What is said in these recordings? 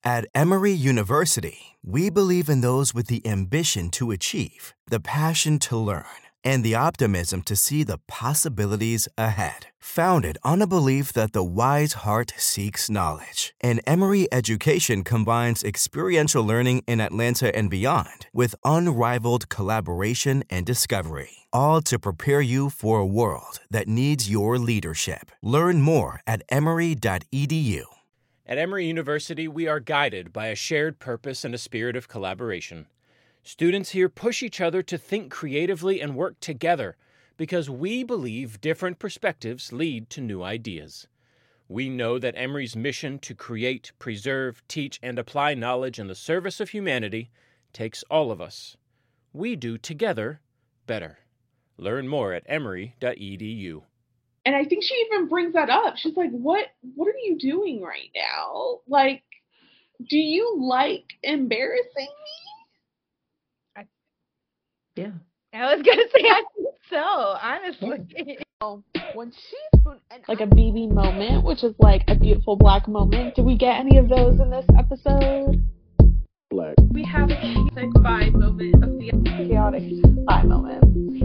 At Emory University, we believe in those with the ambition to achieve, the passion to learn, and the optimism to see the possibilities ahead. Founded on a belief that the wise heart seeks knowledge, and Emory education combines experiential learning in Atlanta and beyond with unrivaled collaboration and discovery, all to prepare you for a world that needs your leadership. Learn more at emory.edu. At Emory University, we are guided by a shared purpose and a spirit of collaboration. Students here push each other to think creatively and work together because we believe different perspectives lead to new ideas. We know that Emory's mission to create, preserve, teach, and apply knowledge in the service of humanity takes all of us. We do together better. Learn more at emory.edu. And I think she even brings that up. She's like, what are you doing right now? Like, do you like embarrassing me? Yeah. I was going to say, I think so, honestly. When she's like a BB moment, which is like a beautiful black moment. Did we get any of those in this episode? Black. We have a chaotic vibe moment of the Chaotic vibe moment.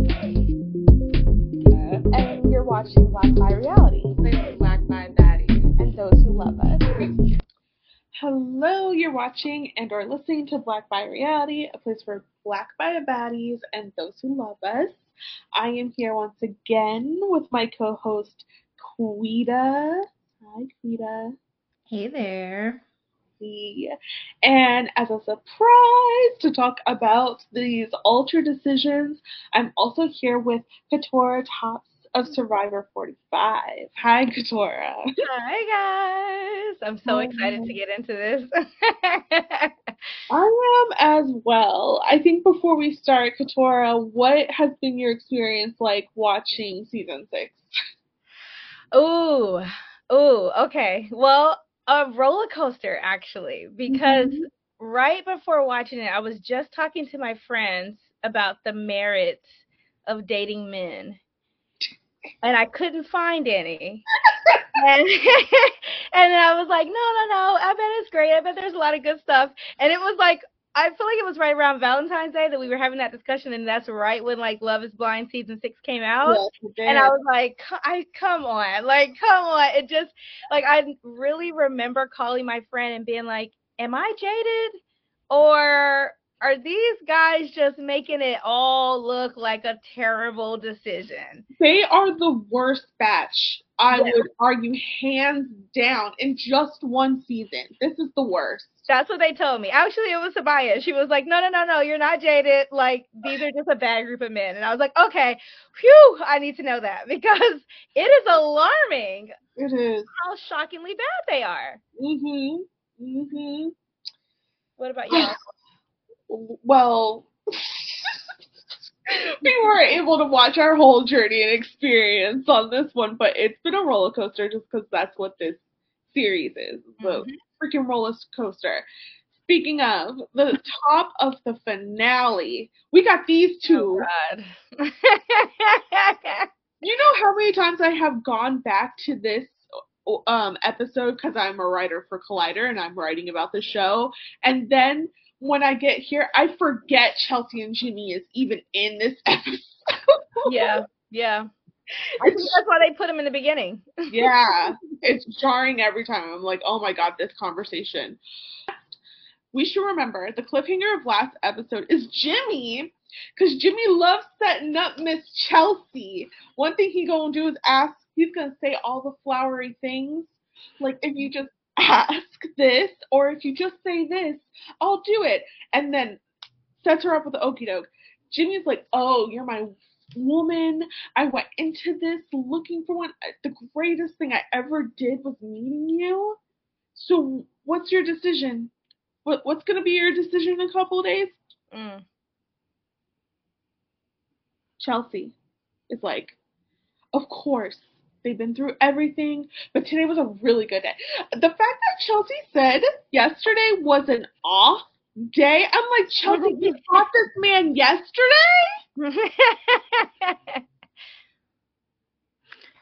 And you're watching Black by Reality. Black by Baddies. And those who love us. Hello, you're watching and or listening to Black by Reality, a place for Black by Baddies and those who love us. I am here once again with my co-host, Quita. Hi, Quita. Hey there. And as a surprise to talk about these ultra decisions, I'm also here with Katora Tops of Survivor 45. Hi, Katora. Hi, guys. I'm so excited to get into this. I am as well. I think before we start, Katora, what has been your experience like watching season 6? Ooh, okay. Well, a roller coaster, actually, because right before watching it, I was just talking to my friends about the merits of dating men, and I couldn't find any. And then I was like, no, I bet it's great. I bet there's a lot of good stuff. And it was like, I feel like it was right around Valentine's Day that we were having that discussion, and that's right when like Love is Blind season 6 came out. Yes, and I was like, come on. It just, like, I really remember calling my friend and being like, am I jaded? Or are these guys just making it all look like a terrible decision? They are the worst batch, I would argue, hands down, in just one season. This is the worst. That's what they told me. Actually, it was Sabaya. She was like, no, you're not jaded. Like, these are just a bad group of men. And I was like, okay, phew, I need to know that, because it is alarming. It is. How shockingly bad they are. What about y'all? Well, we weren't able to watch our whole journey and experience on this one, but it's been a roller coaster just because that's what this series is. The freaking roller coaster. Speaking of, the top of the finale, we got these two. Oh, God. You know how many times I have gone back to this episode because I'm a writer for Collider and I'm writing about the show, and then when I get here, I forget Chelsea and Jimmy is even in this episode. Yeah. I think that's why they put him in the beginning. Yeah, it's jarring every time. I'm like, oh my God, this conversation. We should remember the cliffhanger of last episode is Jimmy, because Jimmy loves setting up Miss Chelsea. One thing he gonna do is ask, he's gonna say all the flowery things. Like, if you just ask this, or if you just say this, I'll do it. And then sets her up with the okie doke. Jimmy's like, oh, you're my woman. I went into this looking for one. The greatest thing I ever did was meeting you. So what's your decision? What's going to be your decision in a couple of days? Chelsea is like, of course. They've been through everything, but today was a really good day. The fact that Chelsea said yesterday was an off day, I'm like, Chelsea, you caught this man yesterday?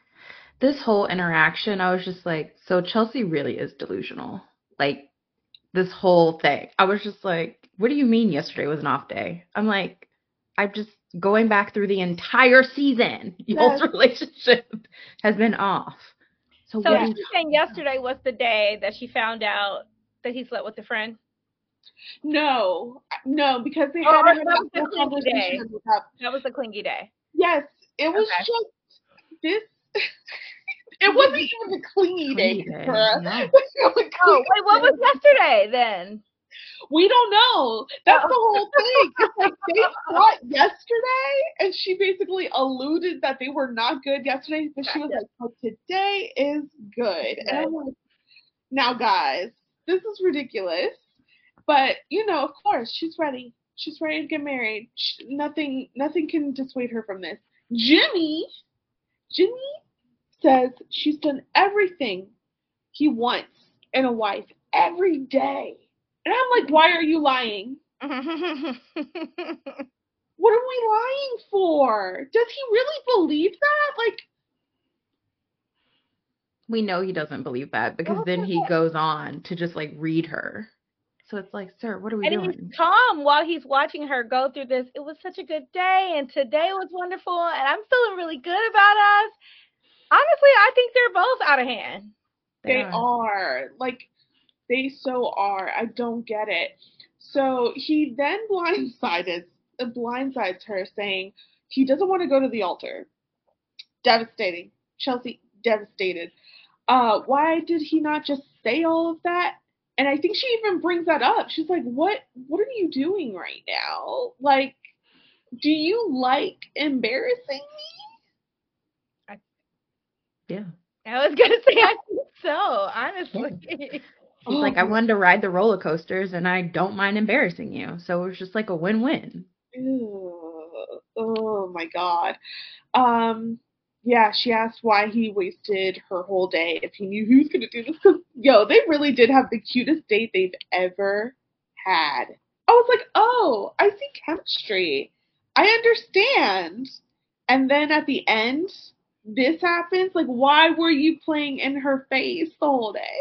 This whole interaction, I was just like, so Chelsea really is delusional. Like, this whole thing. I was just like, what do you mean yesterday was an off day? I'm like, I'm just going back through the entire season. Y'all's relationship has been off. So So what she's saying yesterday was the day that she found out that he slept with a friend? No, because they Oh, had that was the a clingy day. conversation. That was the clingy day. Yes, it was Okay. just this. It wasn't even a clingy day. day. Bruh. No. Oh, wait, what was yesterday then? We don't know. That's the whole thing. It's like they fought yesterday, and she basically alluded that they were not good yesterday, but she was like, "But today is good." And I'm like, now, guys, this is ridiculous. But of course, she's ready. She's ready to get married. Nothing can dissuade her from this. Jimmy says she's done everything he wants in a wife every day. And I'm like, why are you lying? What are we lying for? Does he really believe that? Like, we know he doesn't believe that because then he goes on to just like read her. So it's like, sir, what are we doing? And he's calm while he's watching her go through this. It was such a good day, and today was wonderful, and I'm feeling really good about us. Honestly, I think they're both out of hand. They are. Like, they so are. I don't get it. So he then blindsides her, saying he doesn't want to go to the altar. Devastating. Chelsea, devastated. Why did he not just say all of that? And I think she even brings that up. She's like, what are you doing right now? Like, do you like embarrassing me? Yeah. I was going to say, I think so, honestly. He's like, I wanted to ride the roller coasters, and I don't mind embarrassing you. So it was just like a win-win. Oh, my God. Yeah, she asked why he wasted her whole day if he knew he was going to do this. Because, they really did have the cutest date they've ever had. I was like, oh, I see chemistry. I understand. And then at the end, this happens. Like, why were you playing in her face the whole day?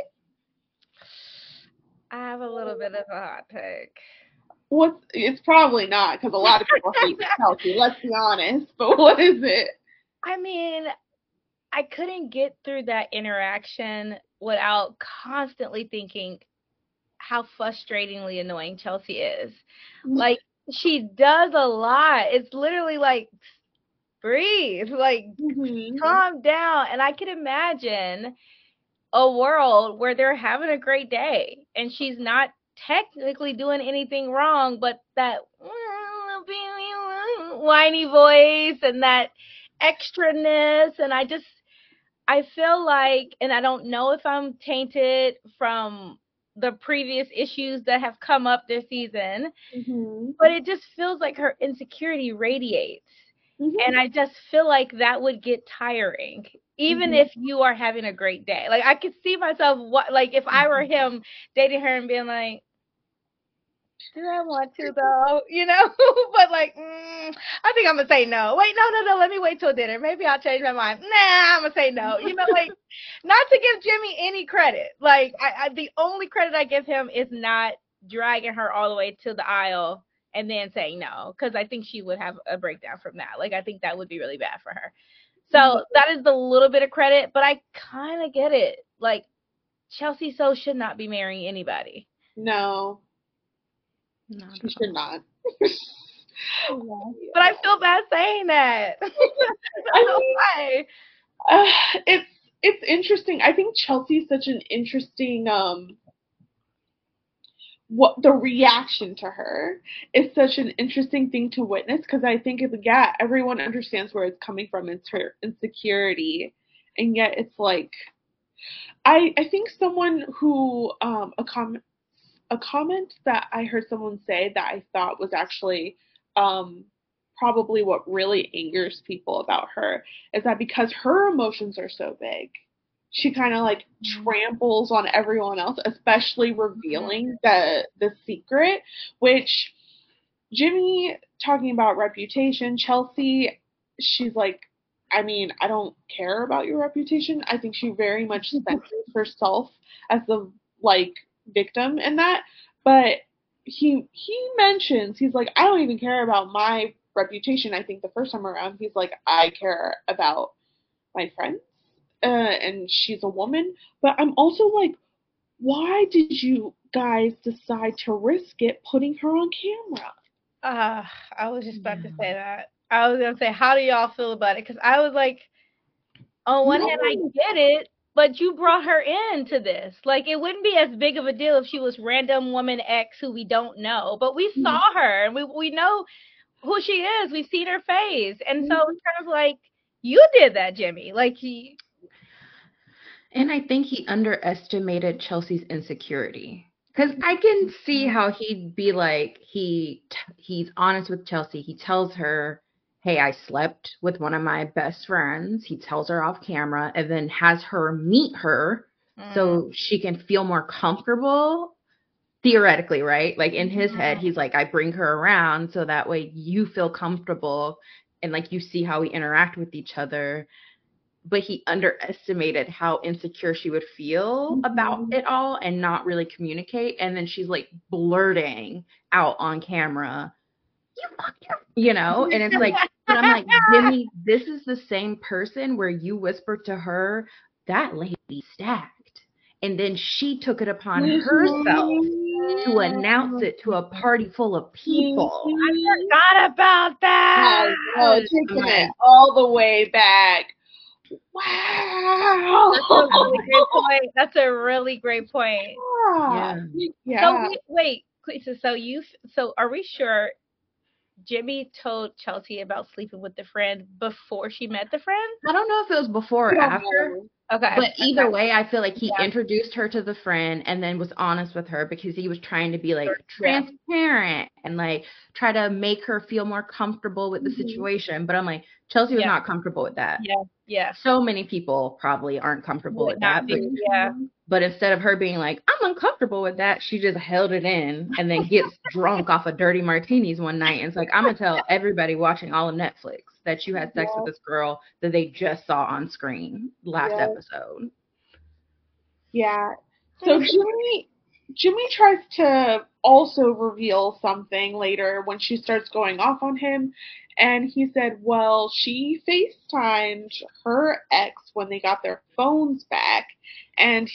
I have a little bit of a hot take. It's probably not, because a lot of people hate Chelsea, let's be honest. But what is it? I mean, I couldn't get through that interaction without constantly thinking how frustratingly annoying Chelsea is. Like, she does a lot. It's literally like, breathe, like, calm down. And I can imagine a world where they're having a great day and she's not technically doing anything wrong, but that whiny voice and that extraness, and I feel like, and I don't know if I'm tainted from the previous issues that have come up this season, but it just feels like her insecurity radiates. And I just feel like that would get tiring, even if you are having a great day. Like, I could see myself, like, if I were him dating her and being like, do I want to, though? But, like, I think I'm going to say no. Wait, no, let me wait till dinner. Maybe I'll change my mind. Nah, I'm going to say no. Like, not to give Jimmy any credit. Like, the only credit I give him is not dragging her all the way to the aisle and then saying no, because I think she would have a breakdown from that. Like, I think that would be really bad for her. So that is the little bit of credit, but I kind of get it. Like, Chelsea So should not be marrying anybody. No, she should not. But I feel bad saying that. I don't know why. It's interesting. I think Chelsea's such an interesting the reaction to her is such an interesting thing to witness, because I think everyone understands where it's coming from. It's her insecurity, and yet it's like I think someone who a comment that I heard someone say that I thought was actually probably what really angers people about her is that because her emotions are so big, she kind of like tramples on everyone else, especially revealing the secret, which Jimmy talking about reputation, Chelsea, she's like, I mean, I don't care about your reputation. I think she very much centers herself as the, like, victim in that, but he mentions, he's like, I don't even care about my reputation. I think the first time around, he's like, I care about my friends, and she's a woman. But I'm also like, why did you guys decide to risk it putting her on camera? I was just about to say that. I was gonna say, how do y'all feel about it? Because I was like, on one hand, I get it, but you brought her into this. Like, it wouldn't be as big of a deal if she was random woman X who we don't know, but we saw her and we know who she is. We've seen her face, and so it's kind of like, you did that, Jimmy. Like, And I think he underestimated Chelsea's insecurity. Because I can see how he'd be like, he's honest with Chelsea. He tells her, hey, I slept with one of my best friends. He tells her off camera and then has her meet her so she can feel more comfortable, theoretically, right? Like in his head, he's like, I bring her around so that way you feel comfortable and like you see how we interact with each other. But he underestimated how insecure she would feel about it all and not really communicate. And then she's like blurting out on camera, you know, and it's like, and I'm like, Jimmy, this is the same person where you whispered to her, that lady stacked. And then she took it upon herself to announce it to a party full of people. I forgot about that. Taking it all the way back. Wow. That's a really great point. That's a really great point. Yeah. So wait, so are we sure Jimmy told Chelsea about sleeping with the friend before she met the friend? I don't know if it was before or after. Okay. But either way, I feel like he introduced her to the friend and then was honest with her because he was trying to be like transparent and like try to make her feel more comfortable with the situation. But I'm like, Chelsea was not comfortable with that. Yeah. So many people probably aren't comfortable with that. But instead of her being like, I'm uncomfortable with that, she just held it in and then gets drunk off of dirty martinis one night. And it's like, I'm going to tell everybody watching all of Netflix that you had sex with this girl that they just saw on screen last episode. Yeah. So Jimmy tries to also reveal something later when she starts going off on him. And he said, well, she FaceTimed her ex when they got their phones back. And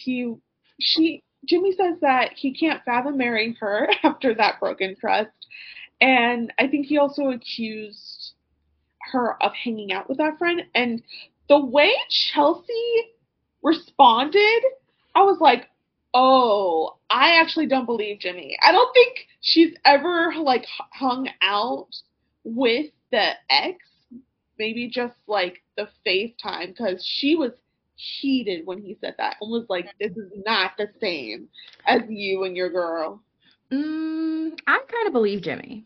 Jimmy says that he can't fathom marrying her after that broken trust. And I think he also accused her of hanging out with that friend. And the way Chelsea responded, I was like, oh, I actually don't believe Jimmy. I don't think she's ever like hung out with the ex, maybe just like the FaceTime, because she was heated when he said that and was like, this is not the same as you and your girl. I kind of believe Jimmy.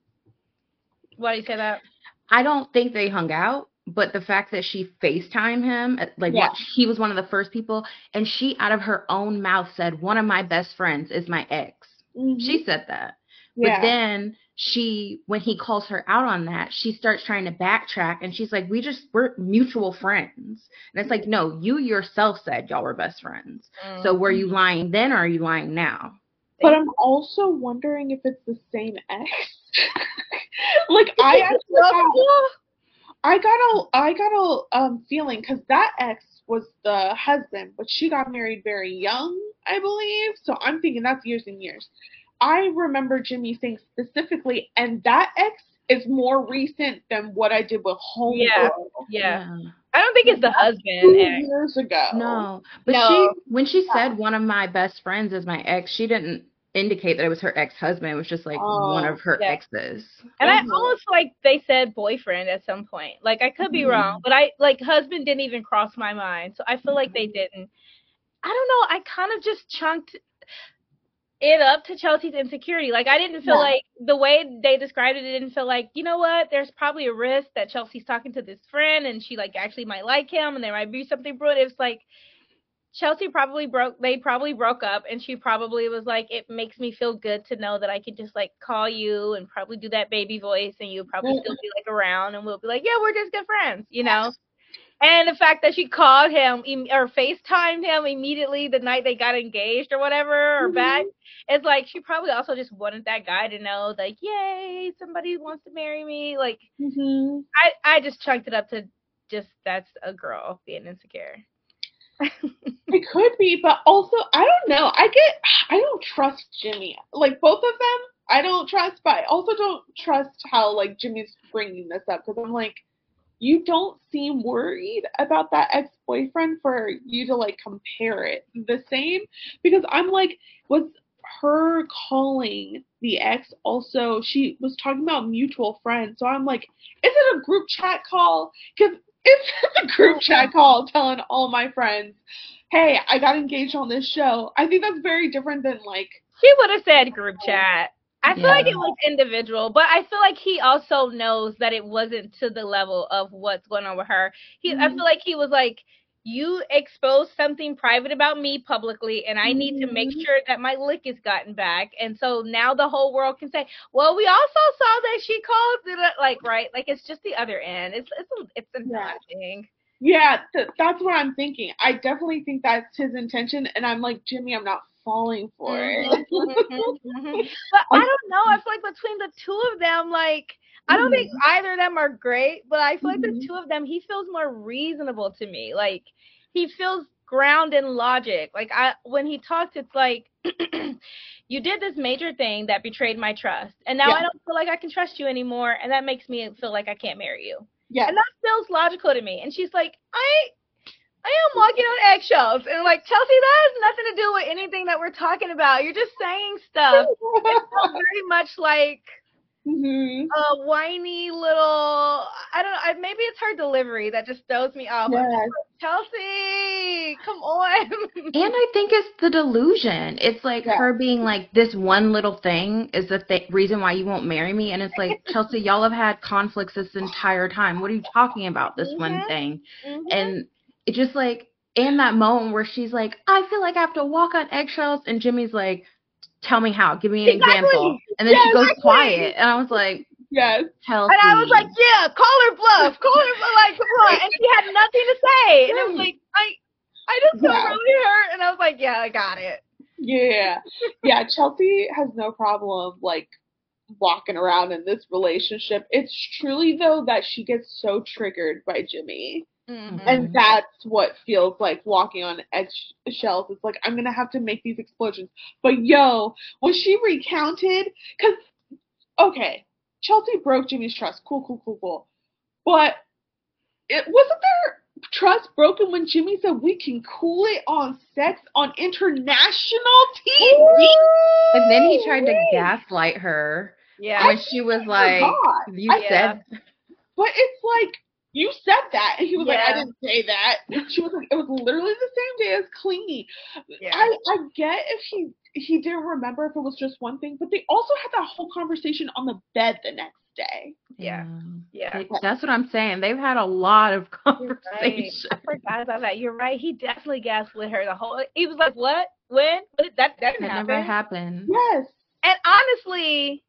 Why do you say that? I don't think they hung out, but the fact that she FaceTimed him, like he was one of the first people, and she out of her own mouth said, one of my best friends is my ex. She said that. But then when he calls her out on that, she starts trying to backtrack and she's like, we're mutual friends. And it's like, no, you yourself said y'all were best friends. So were you lying then or are you lying now? But I'm also wondering if it's the same ex. Like I got a feeling, because that ex was the husband, but she got married very young, I believe. So I'm thinking that's years and years. I remember Jimmy saying specifically, and that ex is more recent than what I did with Homegirl. Yeah. I don't think it's the husband. Years ago. No. But when she said one of my best friends is my ex, she didn't indicate that it was her ex-husband. It was just like one of her exes. And I almost like they said boyfriend at some point. Like I could be wrong, but I like husband didn't even cross my mind. So I feel like they didn't. I don't know. I kind of just chunked it up to Chelsea's insecurity. Like I didn't feel like the way they described it, it didn't feel like, you know what, there's probably a risk that Chelsea's talking to this friend and she like actually might like him and there might be something brewing. It's like they probably broke up and she probably was like, it makes me feel good to know that I can just like call you and probably do that baby voice and you'll probably still be like around and we'll be like, yeah, we're just good friends, you know? And the fact that she called him or FaceTimed him immediately the night they got engaged or whatever, or back, it's like she probably also just wanted that guy to know, like, yay, somebody wants to marry me. Like, I just chunked it up to just that's a girl being insecure. It could be, but also, I don't know. I don't trust Jimmy. Like, both of them, I don't trust, but I also don't trust how, like, Jimmy's bringing this up, because I'm like, you don't seem worried about that ex-boyfriend for you to, like, compare it the same, because I'm like, was her calling the ex also, she was talking about mutual friends, so I'm like, is it a group chat call? Because if it's a group chat call telling all my friends, hey, I got engaged on this show, I think that's very different than, like... She would have said group chat. I feel like it was individual, but I feel like he also knows that it wasn't to the level of what's going on with her. I feel like he was like, you exposed something private about me publicly, and I need to make sure that my lick is gotten back. And so now the whole world can say, well, we also saw that she called it, like, right? Like, it's just the other end. It's a thing. Yeah, that's what I'm thinking. I definitely think that's his intention, and I'm like, Jimmy, I'm not falling for it. But I don't know. I feel like between the two of them, like, I don't think either of them are great, but I feel like the two of them, he feels more reasonable to me. Like, he feels grounded in logic. Like, when he talks, it's like, you did this major thing that betrayed my trust, and now I don't feel like I can trust you anymore, and that makes me feel like I can't marry you. Yeah. And that feels logical to me. And she's like, I am walking on eggshells. And like, Chelsea, that has nothing to do with anything that we're talking about. You're just saying stuff. It feels very much like a whiny little, I don't know, maybe it's her delivery that just throws me off. Yes. Like, Chelsea, come on. And I think it's the delusion. It's like her being like, this one little thing is the reason why you won't marry me. And it's like, Chelsea, y'all have had conflicts this entire time. What are you talking about, this one thing? And it's just like, in that moment where she's like, I feel like I have to walk on eggshells. And Jimmy's like, tell me how. Give me an example. And then she goes quiet. And I was like, Chelsea. And I was like, yeah, call her bluff. Like, come on. And she had nothing to say. And it was like, I just feel really hurt. And I was like, yeah, I got it. Yeah. Yeah, Chelsea has no problem, like, walking around in this relationship. It's truly, though, that she gets so triggered by Jimmy. And that's what feels like walking on eggshells. It's like, I'm going to have to make these explosions. But, when she recounted, because, okay, Chelsea broke Jimmy's trust. Cool. But wasn't there trust broken when Jimmy said we can cool it on sex on international TV? And then he tried to gaslight her. Yeah. When she was like, you said. But it's like, you said that. And he was like, I didn't say that. She was like, it was literally the same day as Clingy. Yeah. I get if he didn't remember if it was just one thing, but they also had that whole conversation on the bed the next day. Yeah. That's what I'm saying. They've had a lot of conversations. Right. I forgot about that. You're right. He definitely gaslit her the whole. He was like, "What? When? That didn't happen." Never happened. Yes. And honestly,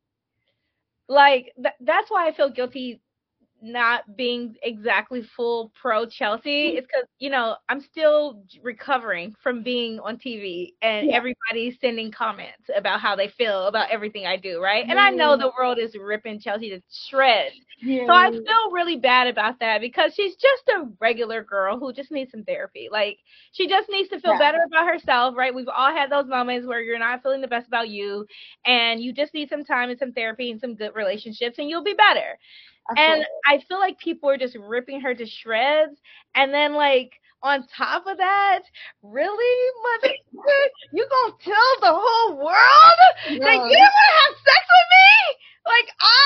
like that's why I feel guilty not being exactly full pro Chelsea. It's because, I'm still recovering from being on TV and everybody's sending comments about how they feel about everything I do, right? And I know the world is ripping Chelsea to shreds. Yeah. So I feel really bad about that because she's just a regular girl who just needs some therapy. Like, she just needs to feel better about herself, right? We've all had those moments where you're not feeling the best about you and you just need some time and some therapy and some good relationships and you'll be better. And I feel like people are just ripping her to shreds. And then, like, on top of that, really, mother, you gonna tell the whole world that you didn't want to have sex with me? Like,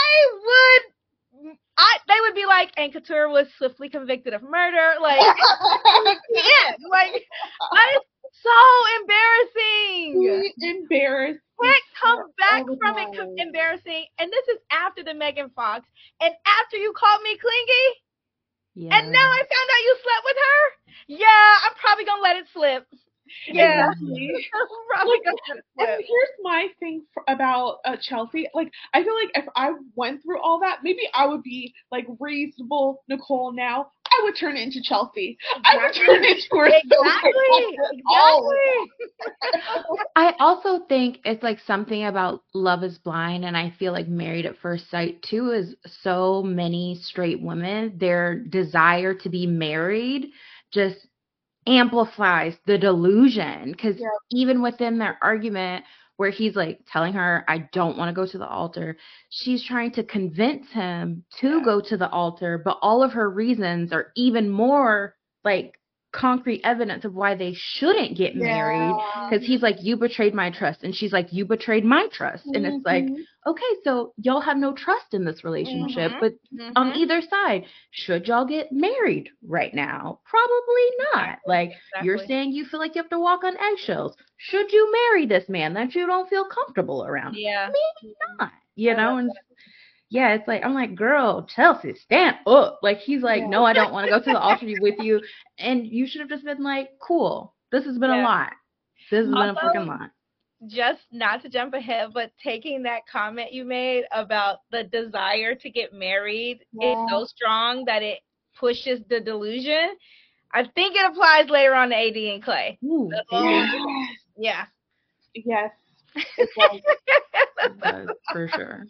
they would be like, and Couture was swiftly convicted of murder. Like, like, that is so embarrassing. Embarrassing. Can't come back from it embarrassing. And this is after the Megan Fox. And after you called me clingy. Yeah. And now I found out you slept with her. Yeah, I'm probably going to let it slip. Yeah. Exactly. probably gonna let it slip. And here's my thing about Chelsea. Like, I feel like if I went through all that, maybe I would be, like, reasonable Nicole now. I would turn into Chelsea. I would turn into her. Exactly. I also think it's like something about Love is Blind, and I feel like Married at First Sight too is so many straight women, their desire to be married just amplifies the delusion. Because Yeah. even within their argument where he's like telling her, I don't want to go to the altar, she's trying to convince him to go to the altar, but all of her reasons are even more like concrete evidence of why they shouldn't get married, because he's like, you betrayed my trust, and she's like, you betrayed my trust. And it's like, okay, so y'all have no trust in this relationship, but on either side, should y'all get married right now? Probably not. Like, you're saying you feel like you have to walk on eggshells. Should you marry this man that you don't feel comfortable around? Yeah. Maybe not, you know? And yeah, it's like, I'm like, girl, Chelsea, stand up. Like, he's like, no, I don't want to go to the altar with you. And you should have just been like, cool, this has been a lot. This has been a freaking lot. Just not to jump ahead, but taking that comment you made about the desire to get married is so strong that it pushes the delusion. I think it applies later on to AD and Clay. Ooh, yeah. Yes. For sure.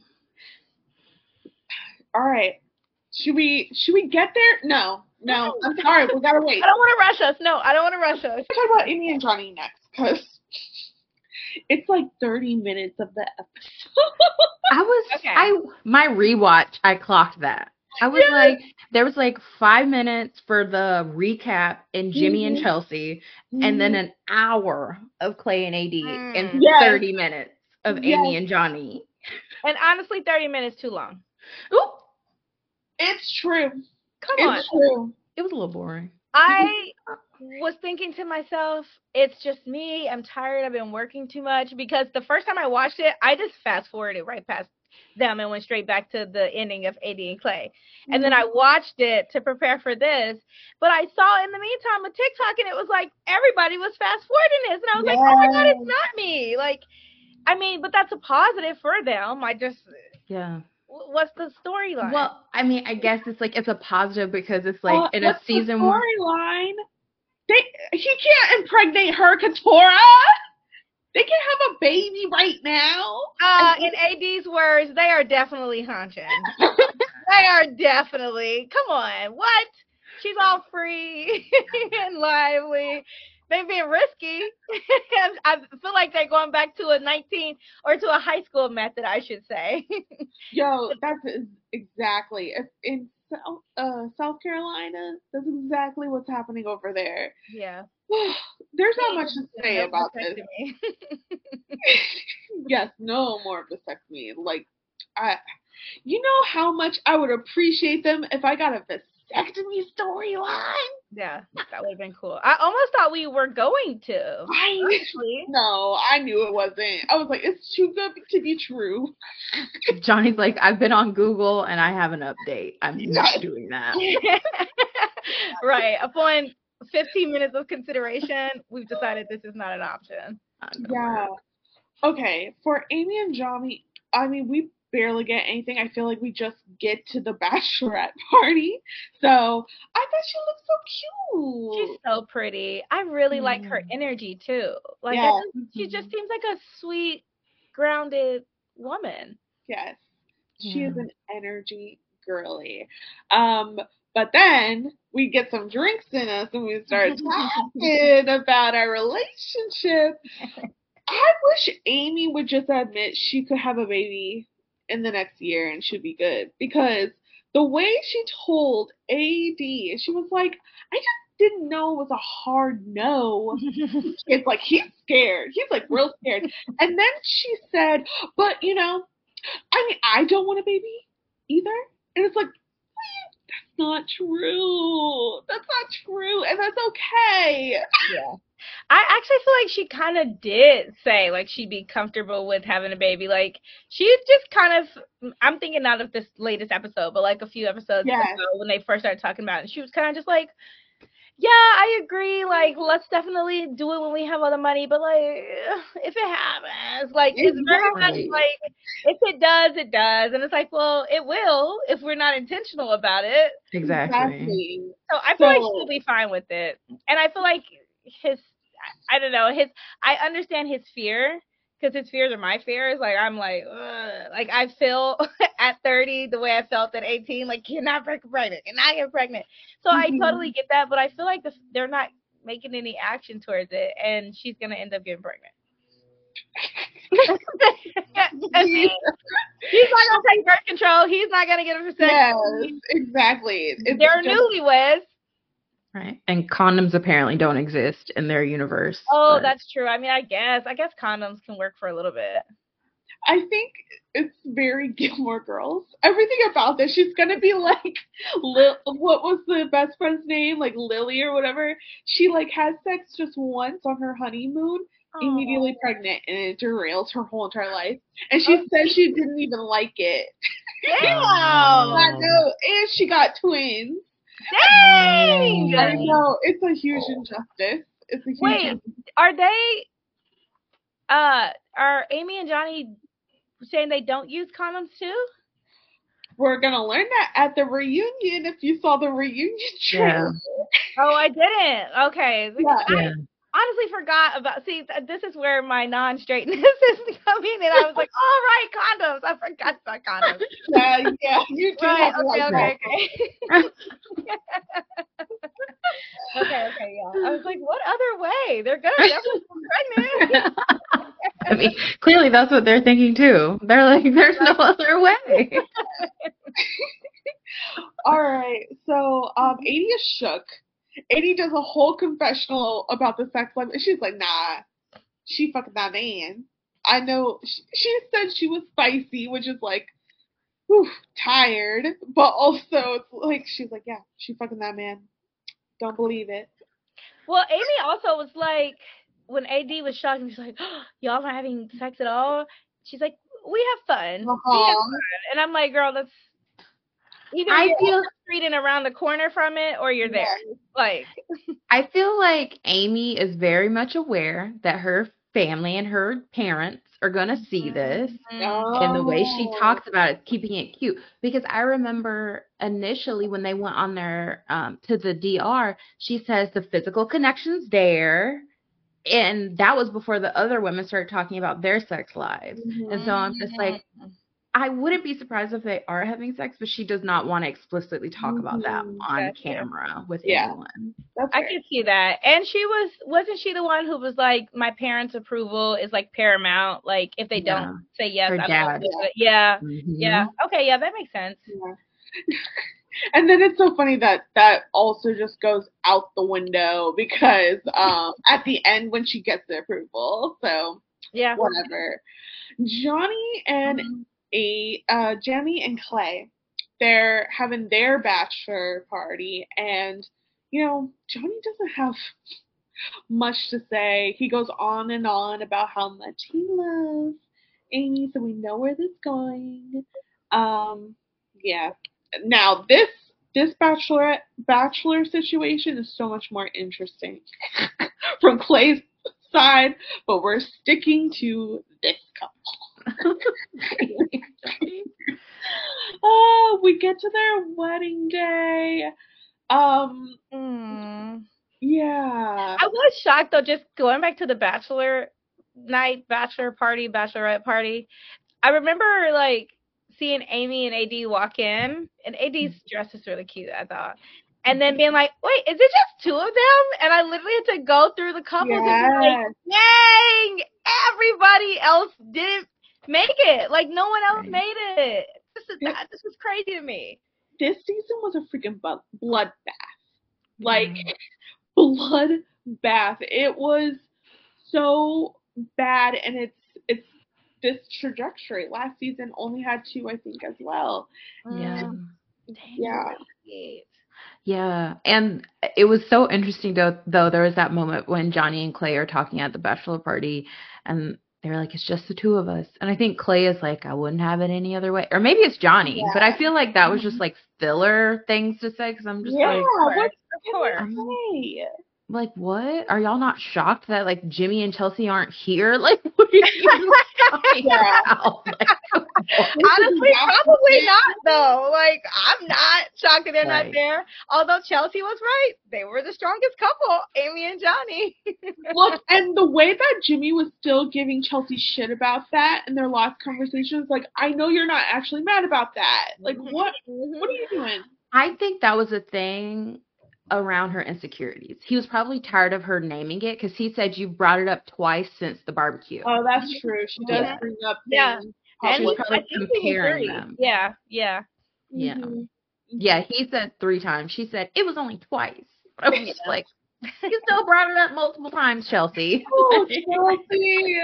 All right. Should we get there? No. I'm sorry. We gotta wait. I don't want to rush us. No, I don't want to rush us. We'll talk about Amy and Johnny next, because it's like 30 minutes of the episode. My rewatch, I clocked that. I was like, there was like 5 minutes for the recap in Jimmy and Chelsea, and then an hour of Clay and AD, and 30 minutes of Amy and Johnny. And honestly, 30 minutes too long. Ooh. It's true. It's true. It was a little boring. I was thinking to myself, it's just me. I'm tired. I've been working too much. Because the first time I watched it, I just fast forwarded right past them and went straight back to the ending of AD and Clay. And then I watched it to prepare for this. But I saw in the meantime a TikTok, and it was like everybody was fast forwarding this. And I was like, oh my God, it's not me. Like, I mean, but that's a positive for them. What's the storyline? Well, I mean, I guess it's a positive because it's like in a season where storyline. He can't impregnate her, Katora. They can have a baby right now. In AD's words, they are definitely hunching. They are definitely. Come on, what? She's all free and lively. They're being risky. I feel like they're going back to a high school method, I should say. Yo, that's exactly. In South Carolina, that's exactly what's happening over there. Yeah. There's not much to say about this. Yes, no more vasectomy. Like, you know how much I would appreciate them if I got a vasectomy storyline? Yeah, that would have been cool. I almost thought we were going to. No, I knew it wasn't. I was like, it's too good to be true. Johnny's like, I've been on Google and I have an update. I'm not doing that. Right. Upon 15 minutes of consideration, we've decided this is not an option. Yeah. Okay, for Amy and Johnny, I mean, we barely get anything. I feel like we just get to the bachelorette party. So I thought she looked so cute. She's so pretty. I really like her energy too. Like she just seems like a sweet, grounded woman. Yes. She is an energy girly. But then we get some drinks in us and we start talking about our relationship. I wish Amy would just admit she could have a baby in the next year and she'd be good, because the way she told AD, she was like, I just didn't know it was a hard no. It's like, he's scared. He's like real scared. And then she said, but I mean, I don't want a baby either. And it's like, that's not true. That's not true. And that's okay. Yeah. I actually feel like she kind of did say, like, she'd be comfortable with having a baby. Like, she's just kind of, I'm thinking not of this latest episode, but like a few episodes ago when they first started talking about it. She was kind of just like, Yeah, I agree. Like, let's definitely do it when we have all the money. But like, if it happens, like, it's very much Exactly. like, if it does, it does, and it's like, well, it will if we're not intentional about it. Exactly. So I feel like So he'll be fine with it, and I feel like his, I don't know, I understand his fear because his fears are my fears. Like I'm like, ugh. Like I feel at 30 the way I felt at 18. Like you're not pregnant, you're not get pregnant. So I totally get that, but I feel like they're not making any action towards it, and she's gonna end up getting pregnant. And he's not gonna take birth control. He's not gonna get a vasectomy. yes, exactly. They're newlyweds. Right. And condoms apparently don't exist in their universe. Oh, but- that's true. I mean, I guess condoms can work for a little bit. I think it's very Gilmore Girls. Everything about this, she's gonna be like, what was the best friend's name? Like Lily or whatever. She like has sex just once on her honeymoon, immediately pregnant, and it derails her whole entire life. And she said she didn't even like it. Damn! I know, and she got twins. Dang! I know, it's a huge injustice. It's a huge Wait, injustice. are Amy and Johnny saying they don't use condoms too? We're gonna learn that at the reunion. If you saw the reunion trailer. Oh, I didn't. Okay. Yeah. I honestly forgot about. See, this is where my non-straightness is coming, and I was like, "All right, condoms." I forgot about condoms. Yeah, you do. Right. have to like Okay. that. Okay. Yeah. I was like, "What other way? They're gonna definitely get pregnant." I mean, clearly that's what they're thinking too. They're like, there's no other way. All right, so 80 is shook. 80 does a whole confessional about the sex life, and she's like, nah, she fucking that man. I know, she said she was spicy, which is like, whew, tired, but also it's like, she's like, yeah, she fucking that man. Don't believe it. Well, Amy also was like, when AD was shocked, and she's like, oh, y'all not having sex at all? She's like, we have fun. We have fun. And I'm like, girl, that's either you're on the street and around the corner from it, or you're there. Like, I feel like Amy is very much aware that her family and her parents are going to see this. And the way she talks about it, keeping it cute. Because I remember initially when they went on their, to the DR, she says the physical connection's there. And that was before the other women started talking about their sex lives. And so I'm just like, I wouldn't be surprised if they are having sex, but she does not want to explicitly talk about that on camera with anyone. I can see that. And she wasn't she the one who was like, my parents' approval is like paramount. Like if they don't say yes, her dad. Yeah. Okay, yeah, that makes sense. Yeah. And then it's so funny that also just goes out the window because at the end when she gets the approval, so yeah, whatever. Johnny and Jenny and Clay, they're having their bachelor party, and you know Johnny doesn't have much to say. He goes on and on about how much he loves Amy, so we know where this is going. Yeah. Now this bachelor situation is so much more interesting from Clay's side, but we're sticking to this couple. We get to their wedding day. Yeah. I was shocked though, just going back to the bachelor night, bachelor party, bachelorette party. I remember like seeing Amy and AD walk in, and AD's dress is really cute, I thought. And then being like, wait, is it just two of them? And I literally had to go through the couples and be like, dang, everybody else didn't make it. Like, no one else made it. This was crazy to me. This season was a freaking bloodbath. Like, bloodbath. It was so bad, and it's this trajectory. Last season only had 2, I think, as well. Yeah, and it was so interesting though there was that moment when Johnny and Clay are talking at the bachelor party, and they're like, it's just the two of us. And I think Clay is like, I wouldn't have it any other way. Or maybe it's Johnny. Yeah. But I feel like that was just like filler things to say because I'm just Yeah, like, what Of course. can I say? like, what? Are y'all not shocked that like Jimmy and Chelsea aren't here? Like, what are you talking Yeah. about? Like, Honestly, probably not though. Like, I'm not shocked that they're not Right. there. Although Chelsea was right. They were the strongest couple, Amy and Johnny. Look, and the way that Jimmy was still giving Chelsea shit about that in their last conversations, like, I know you're not actually mad about that. Like, what are you doing? I think that was a thing around her insecurities. He was probably tired of her naming it because he said you brought it up twice since the barbecue. Oh, that's true. She does Yeah. bring up Yeah. things. And She's public. probably I think he comparing agreed. them. Yeah. Yeah. Mhm. Yeah, he said 3 times. She said it was only twice. I was just like, you still brought it up multiple times, Chelsea. Oh, Chelsea.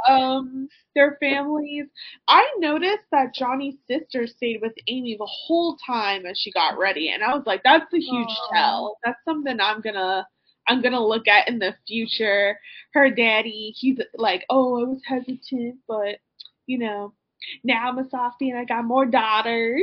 Their families. I noticed that Johnny's sister stayed with Amy the whole time as she got ready, and I was like, that's a huge Aw. tell. That's something I'm gonna look at in the future. Her daddy, he's like, oh, I was hesitant, but you know, now I'm a softie and I got more daughters.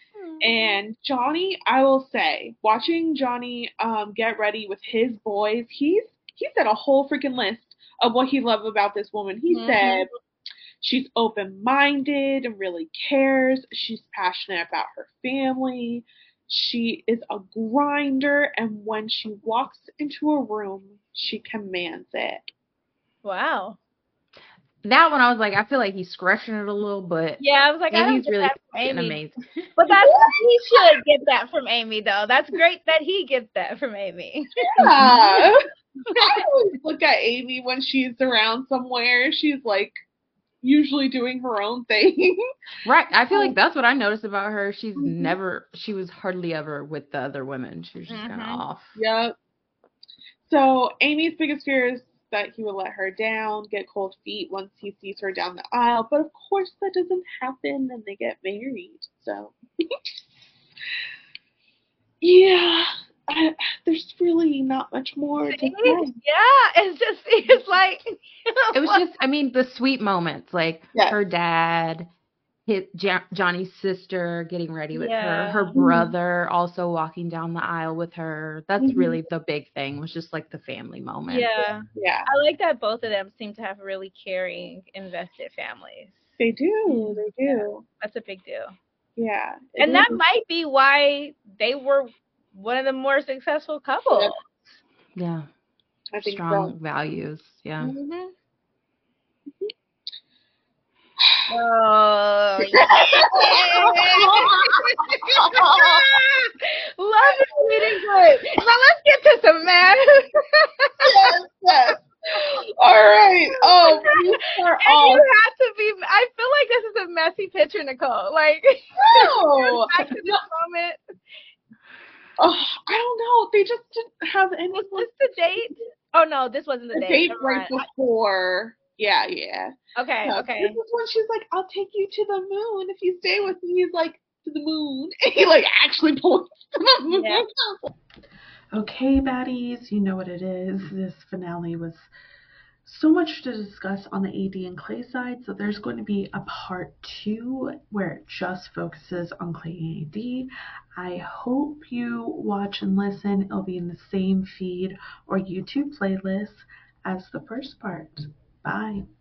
And Johnny, I will say, watching Johnny get ready with his boys, he said a whole freaking list of what he loved about this woman. He said she's open-minded and really cares. She's passionate about her family. She is a grinder, and when she walks into a room, she commands it. Wow. That one, I was like, I feel like he's scratching it a little, but Yeah, I was like, I don't Amy's get really that from fucking Amy. amazing. But that's he should get that from Amy though. That's great that he gets that from Amy. Yeah. I always look at Amy when she's around somewhere. She's like usually doing her own thing. Right. I feel like that's what I noticed about her. She was hardly ever with the other women. She was just kind of off. Yep. So Amy's biggest fear is that he will let her down, get cold feet once he sees her down the aisle. But of course that doesn't happen and they get married. So yeah. There's really not much more to say. Yeah, it's like It was just, I mean, the sweet moments, like Yes. her dad, Johnny's sister getting ready with Yeah. her brother also walking down the aisle with her. That's really the big thing, was just like the family moment. yeah. Yeah. I like that both of them seem to have really caring, invested families. They do. They do. That's a big deal. Yeah. It And that is. might be why they were one of the more successful couples. Yeah. I think Strong values. Yeah. Mm-hmm. Oh, love is eating good. Now let's get to some mess. Yes. All right. Oh, you are And off. you have to be. I feel like this is a messy picture, Nicole. Like, No. back to this moment. Oh, I don't know. They just didn't have any. Was this the date? Oh no, this wasn't the The date. date Never right mind. before. Yeah, yeah. Okay, No, okay. This is when she's like, "I'll take you to the moon if you stay with me." He's like, "To the moon." And he like actually points to the moon. Yeah. Okay, baddies, you know what it is. This finale was so much to discuss on the AD and Clay side, so there's going to be a part 2 where it just focuses on Clay and AD. I hope you watch and listen. It'll be in the same feed or YouTube playlist as the first part. Bye.